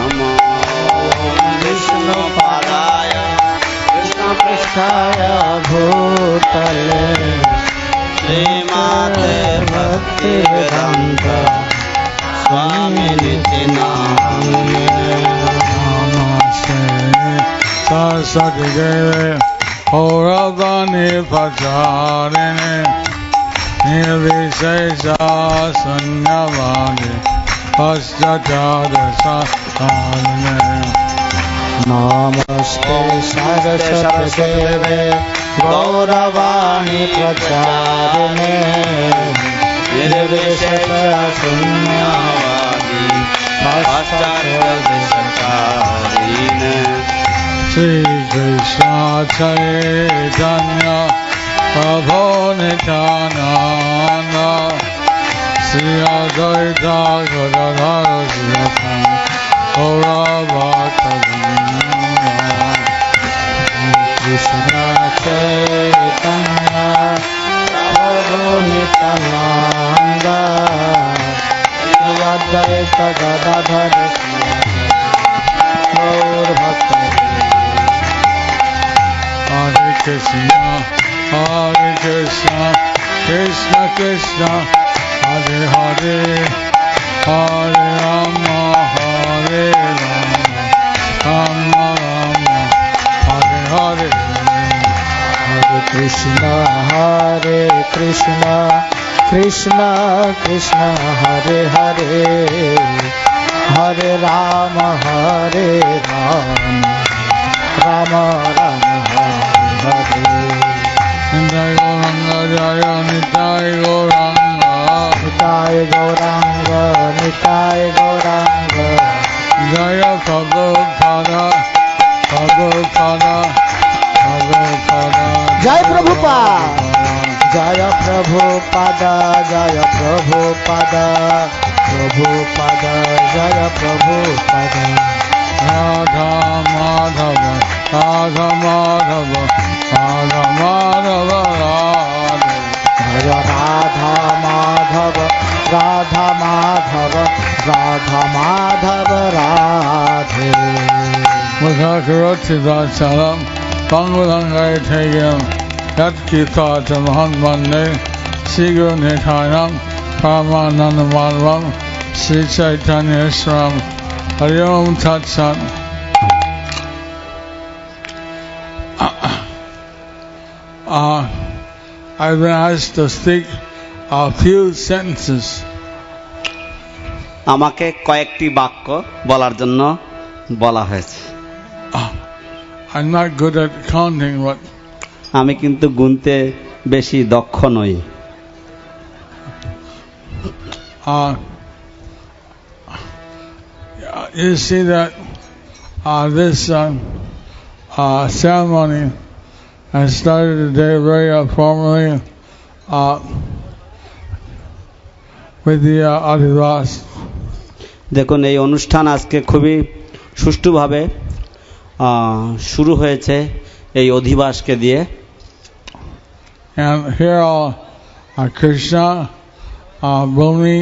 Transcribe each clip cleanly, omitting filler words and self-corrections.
विष्णुपादाय कृष्णपृष्ठाय भूतले श्रीमते भक्तिवेदान्त स्वामिनिति नामिने। नमस्ते सरस्वती देवे गौरवाणी प्रचारिणे निर्विशेष शून्यवादी पश्चाचार्यसारिणे। नमस्ते सरस्वती देवे गौरवाणी प्रचारिणे निर्विशेष शून्यवादी पश्चाचार्यसारिणे। श्री कृष्ण चैतन्य प्रभु नित्यानंद श्री अद्वैत गदाधर गौरभक्तवृंद। कृष्ण चैतन्य प्रभु Nityanand Shri Advaita Gadadhar गौरभक्तवृंद। Hare Krishna, Krishna Krishna, Hare Hare, Hare Rama, Hare Rama, Rama Rama, Hare Hare. Hare Krishna, Krishna Krishna, Hare Hare, Hare Rama, Hare Rama, Rama Rama, Hare Hare. Nitai Gauranga Jaya, Nitai Gauranga, Nitai Gauranga, Nitai Gauranga, Jaya Prabhupada, Prabhupada, Prabhupada. Jai Prabhupada, Jaya Prabhupada, Jaya Prabhupada, Prabhupada, Jaya Prabhupada. Radha Madhava, Radha Madhava, Radha Madhava, Radha. Jaya Radha Madhava, Radha Madhava, Radha Madhava, Radhe. Mukhakaroti Dacharam, Pangulangai Tegam, Yat Kitata Mahamande, Sigur Nithainam, Paramananda Madhavam, Sri Chaitanya Swaram, Hari Om Tat Sat. I've been asked to speak a few sentences. আমাকে কয়েকটি বাক্য বলার জন্য বলা হয়েছে। I'm not good at counting, but আমি কিন্তু গুনতে বেশি দক্ষ নই। You see that this ceremony has started today very formally with the Adivas. দেখুন এই অনুষ্ঠান আজকে খুবই সুষ্ঠুভাবে শুরু হয়েছে এই অধিবাসকে দিয়ে। And here Krishna, Bhumi,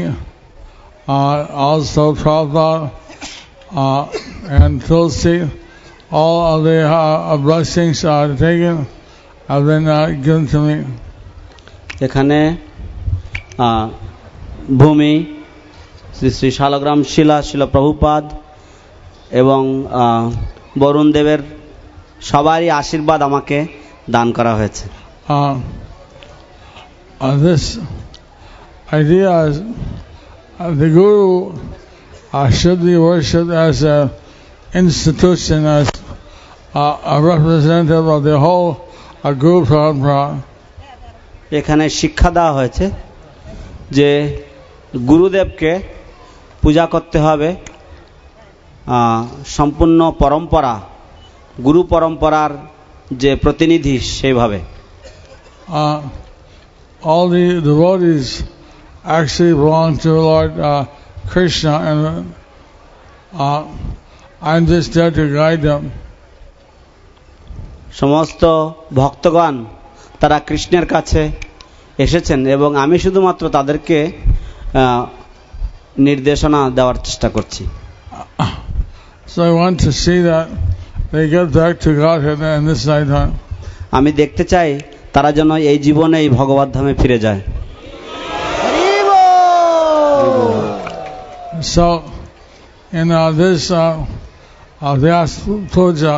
also Prabhupada, and Tulsi, all of the blessings are taken, have been given to me. এখানে ভূমি, শ্রী শ্রী শালগ্রাম শিলা, শিল প্রভুপাদ এবং বরুণ দেবের সবারই আশীর্বাদ আমাকে দান করা হয়েছে। This idea is the Guru should be worshipped as an institution, as a representative of the whole Guru Parampara. এখানে শিক্ষা দেওয়া হয়েছে যে গুরুদেবকে পূজা করতে হবে সম্পূর্ণ পরম্পরা, গুরু পরম্পরার যে প্রতিনিধি সেইভাবে। All the devotees actually belong to Lord Krishna, and I'm just there to guide them. সমস্ত ভক্তগণ তারা কৃষ্ণের কাছে এসেছেন এবং আমি শুধুমাত্র তাদেরকে নির্দেশনা দেওয়ার চেষ্টা করছি। So I want to see that they get back to Godhead in this lifetime. আমি দেখতে চাই তারা যেন এই জীবনে এই ভগবত ধামে ফিরে যায়। So in this Vyas Puja,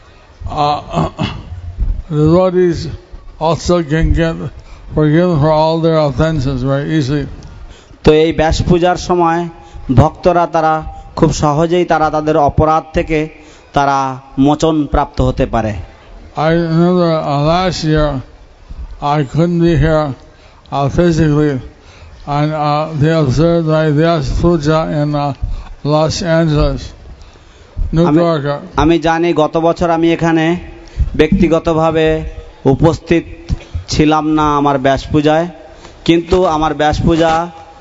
the devotees also can get forgiven for all their offenses very easily. তো এই ব্যাস পূজার সময় ভক্তরা তারা খুব সহজেই তারা তাদের অপরাধ থেকে তারা মোচন প্রাপ্ত হতে পারে। I remember last year I couldn't be here physically, and they observed my Vyas Puja in Los Angeles, New York. আমি জানি গত বছর আমি এখানে ব্যক্তিগতভাবে উপস্থিত ছিলাম না আমার ব্যাস পূজায়, কিন্তু আমার ব্যাস পূজা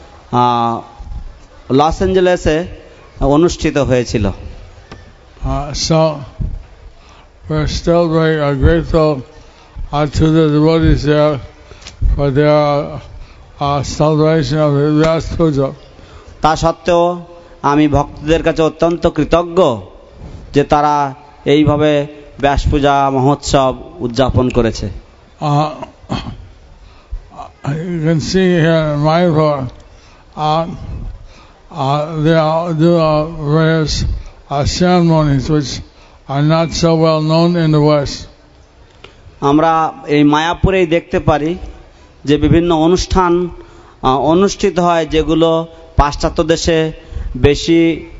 লস অ্যাঞ্জেলেসে অনুষ্ঠিত হয়েছিল। So we're still very grateful to the devotees there for their celebration of the Vyas Puja. তা সত্ত্বেও আমি ভক্তদের কাছে অত্যন্ত কৃতজ্ঞ যে তারা এইভাবে ব্যাস পূজা মহোৎসব উদযাপন করেছে। You can see here in Mayapur, they do various ceremonies which are not so well known in the West. আমরা এই মায়াপুরেই দেখতে পারি যে বিভিন্ন অনুষ্ঠান অনুষ্ঠিত হয় যেগুলো পাশ্চাত্য দেশে বেশি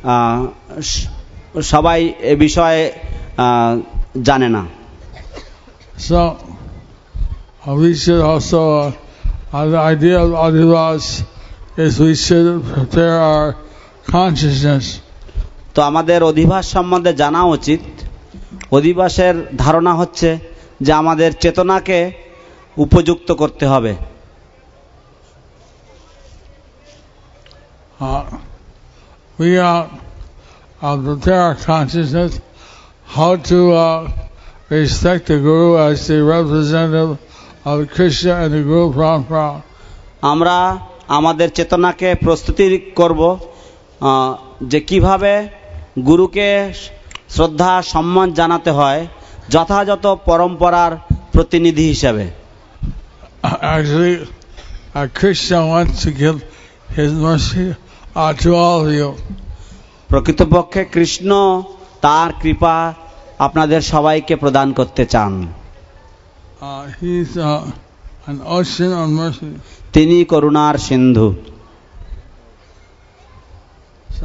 সবাই এ বিষয়ে জানে না। So we should also the idea of adhivas is we should prepare our consciousness. তো আমাদের অধিবাস সম্বন্ধে জানা উচিত। অধিবাসের ধারণা হচ্ছে যে আমাদের চেতনাকে উপযুক্ত করতে হবে। We prepare our consciousness how to respect the Guru as the representative of Krishna and the Guru Parampara. আমরা আমাদের চেতনাকে প্রস্তুতি করব যে কিভাবে গুরুকে শ্রদ্ধা সম্মান জানাতে হয় যথাযথ পরম্পরার প্রতিনিধি হিসাবে। Actually, Krishna wants to give his mercy to all of you. প্রকৃতপক্ষে কৃষ্ণ তার কৃপা আপনাদের সবাইকে প্রদান করতে চান। He's an ocean of mercy. তিনি করুণার সিন্ধু। So,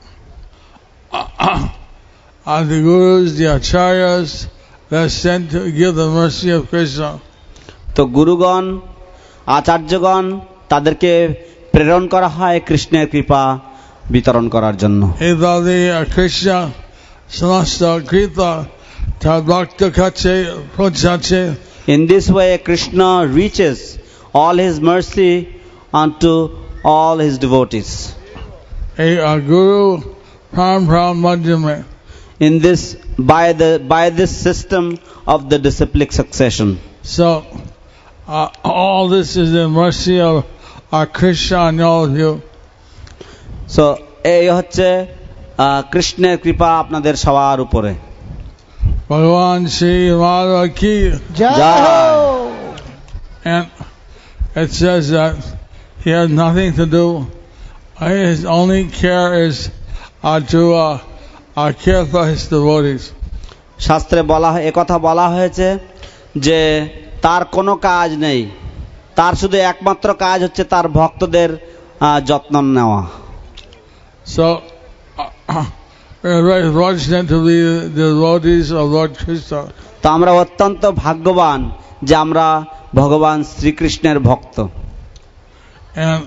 the gurus, the acharyas, they're sent to give the mercy of Krishna. তো গুরুগণ আচার্যগণ তাদেরকে প্রেরণ করা হয় কৃষ্ণের কৃপা বিতরণ করার জন্য। Evadi Krishna samasta krita tadbhakta kache prochache. In this way Krishna reaches all his mercy unto all his devotees. A guru parampara madhyame. In this by this system of the disciplic succession. So all this is the mercy of Krishna and all of you. So এই হচ্ছে কৃষ্ণের কৃপা আপনাদের সবার উপরে। Bhagavan Shri Madhava ki jai. And it says that he has nothing to do. His only care is to care for his devotees. শাস্ত্রে একথা বলা হয়েছে যে তার কোনো কাজ নেই, তার শুধু একমাত্র কাজ হচ্ছে তার ভক্তদের যত্ন নেওয়া। So we're very fortunate to be the devotees of Lord Krishna. তো আমরা অত্যন্ত ভাগ্যবান যে আমরা ভগবান শ্রীকৃষ্ণের ভক্ত। And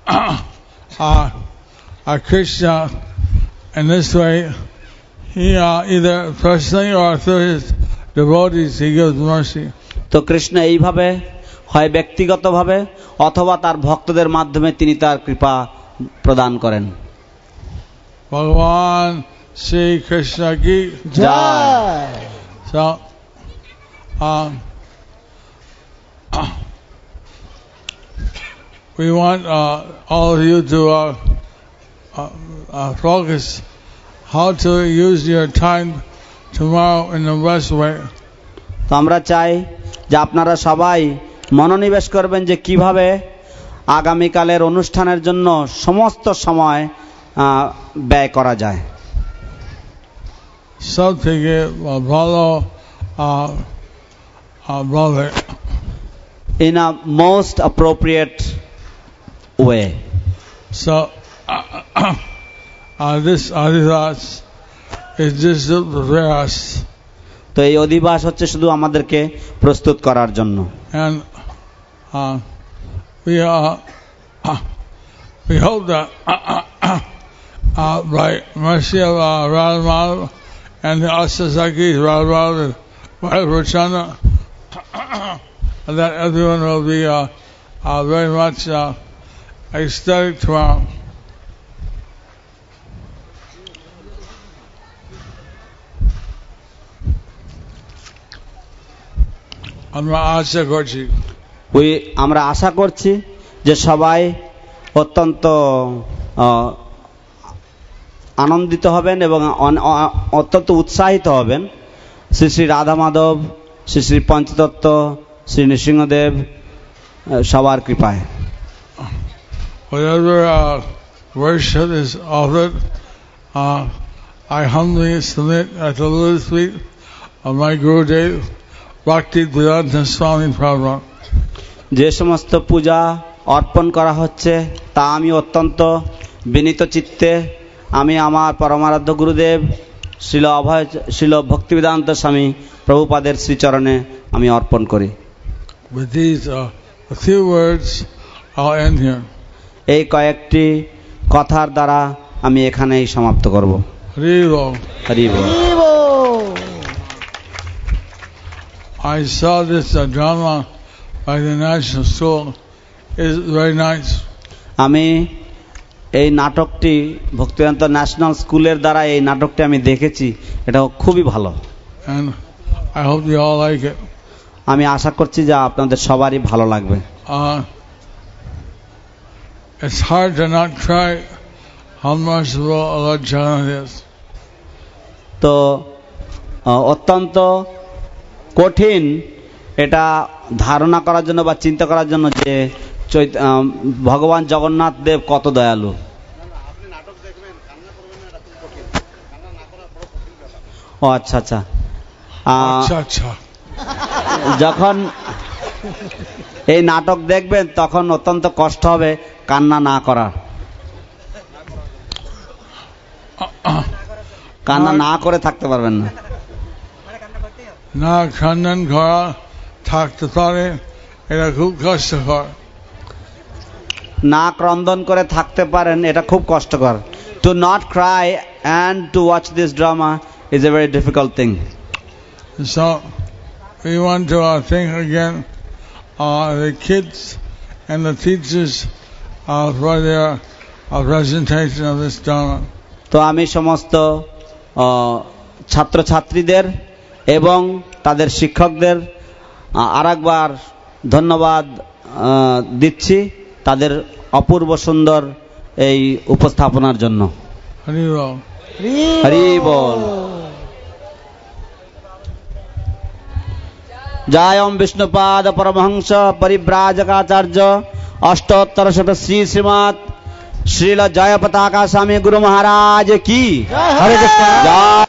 Krishna, in this way, he either personally or through his devotees, he gives mercy. তো কৃষ্ণ এইভাবে হয় ব্যক্তিগতভাবে অথবা তার ভক্তদের মাধ্যমে তিনি তার কৃপা প্রদান করেন। Bhagavan Shri Krishna ki jai. So we want all of you to focus how to use your time tomorrow in the best way. তো আমরা চাই যে আপনারা সবাই মনোনিবেশ করবেন যে কিভাবে আগামীকালের অনুষ্ঠানের জন্য সমস্ত সময় ব্যয় করা যায়। সব থেকে ভালো ভাবে in a most appropriate way. So this Adivas is just to prepare us. তো এই অধিবাস হচ্ছে শুধু আমাদেরকে প্রস্তুত করার জন্য। And we hope that by mercy of Radhamal and the Asasakis, Radhamal and Radharachana, that everyone will be very much ecstatic tomorrow. আমরা আশা করছি যে সবাই অত্যন্ত আনন্দিত হবেন এবং অত্যন্ত উৎসাহিত হবেন শ্রী শ্রী রাধা মাধব, শ্রী শ্রী পঞ্চতত্ত্ব, শ্রী নৃসিংহদেব সবার কৃপায়। Whatever worship is offered, I humbly submit at the lotus feet of my Gurudev, Bhaktivedanta Swami Prabhupada. যে সমস্ত পূজা অর্পণ করা হচ্ছে তা আমি অত্যন্ত বিনীত চিত্তে আমি আমার পরমারাধ্য গুরুদেব শ্রীল ভক্তিবেদান্ত স্বামী প্রভুপাদের শ্রীচরণে আমি অর্পণ করি। With these few words, I'll end here. এই কয়েকটি কথার দ্বারা আমি এখানেই সমাপ্ত করব। হরি বল। হরি বল। I saw this drama by the National School. It's very nice. আমি এই নাটকটি ভক্তিবেদান্ত ন্যাশনাল স্কুলের দ্বারা এই নাটকটি আমি দেখেছি, এটা খুবই ভালো। And I hope you all like it. আমি আশা করছি যে আপনাদের সবারই ভালো লাগবে। It's hard to not cry how merciful Allah Jagannath is. তো অত্যন্ত কঠিন এটা ধারণা করার জন্য বা চিন্তা করার জন্য যে ভগবান জগন্নাথ দেব কত দয়ালু। ও আচ্ছা আচ্ছা আচ্ছা, যখন এই নাটক দেখবেন তখন অত্যন্ত কষ্ট হবে কান্না না করার, কান্না না করে থাকতে পারবেন না। না খান্নান করা থাকতে পারে এটা খুব কষ্টকর। না ক্রন্দন করে থাকতে পারেন এটা খুব কষ্টকর। To not cry and to watch this drama is a very difficult thing. So we want to thank again the kids and the teachers for their presentation of this drama. তো আমি সমস্ত ছাত্রছাত্রীদের এবং তাদের শিক্ষকদের আরেকবার ধন্যবাদ দিচ্ছি তাদের অপূর্ব সুন্দর এই উপস্থাপনার জন্য। হরি বল। হরি বল। জয় ওম বিষ্ণুপাদ পরমহংস পরিব্রাজকাচার্য অষ্টোত্তর শত শ্রী শ্রীমৎ শ্রীল জয় পতাকা স্বামী গুরু মহারাজ কি। হরে কৃষ্ণ। জয়।